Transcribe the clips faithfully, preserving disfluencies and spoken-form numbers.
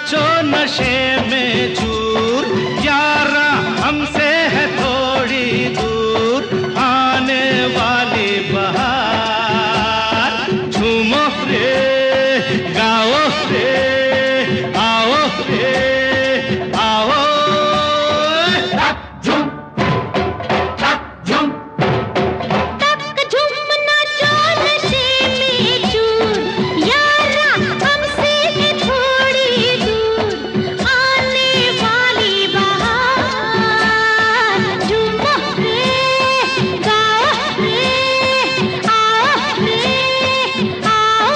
नाचो नशे में चूर, यारा हमसे है थोड़ी दूर आने वाली बहार। झूमो रे गाओ रे आओ रे आओ। तक झूम तक झूम तक झूम नाचो नशे में चूर, यारा हमसे है थोड़ी दूर आने वाली बहार। झूमो रे गाओ रे आओ रे आओ।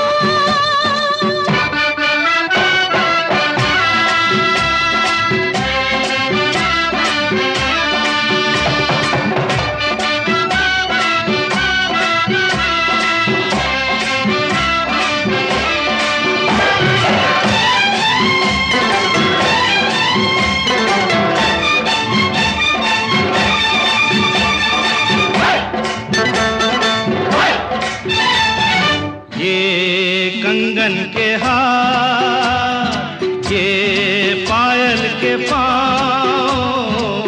ये कंगन के हार, ये पायल के पाँव,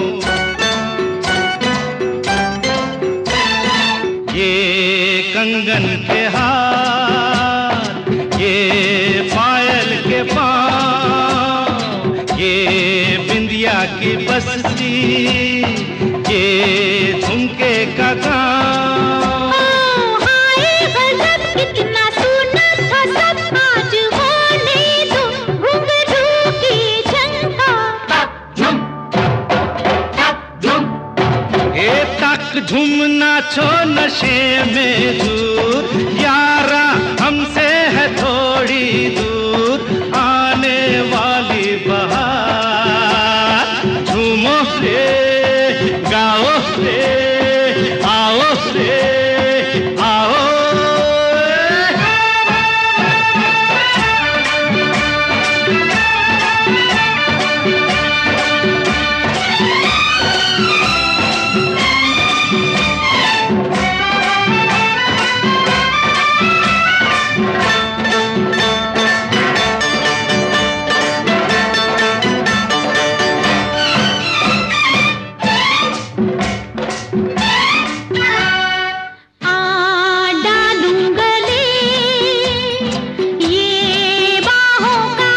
ये कंगन के हार, ये पायल के पाँव, ये बिंदिया की बस्ती, ये झुमके का गाँव। ओ हाय गजब कितना सुना था सब, आज होने दो घुंघरू की झंकार। तक झुम तक झुम ए तक झुम नाचो नशे में दूर, यारा हमसे है थोड़ी दूर आने वाली बहार। झूमो रे गाओ रे आओ रे आओ। आ डालूं गले ये बाहों का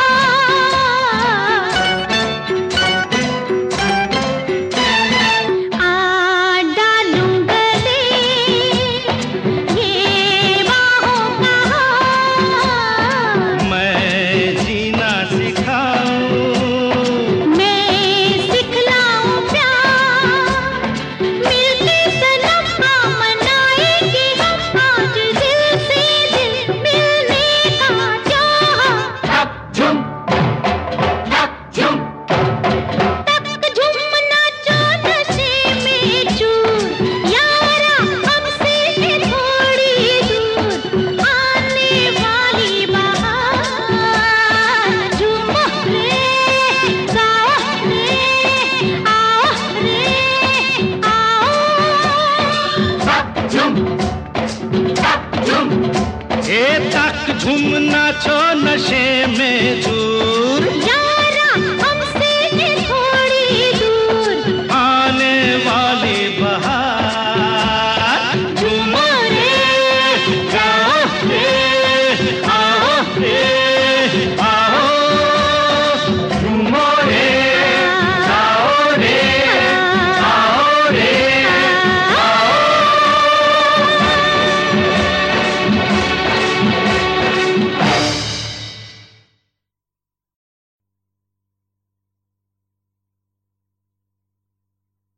हार, आ डालूं गले ये बाहों का हार। मैं जीना सिखाऊं, मैं सिखलाऊं प्यार, मिलके सनम आ मनाएंगे हम आज दिल से दिल मिलने का चाहा। तक झुम तक झुम तक झूम नाचो नशे में चूर, यारा हमसे है थोड़ी दूर आने वाली बहार। झूमो रे गाओ रे आओ रे आओ। तक झुम तक झुम ए तक झुम नाचो नशे में दूर।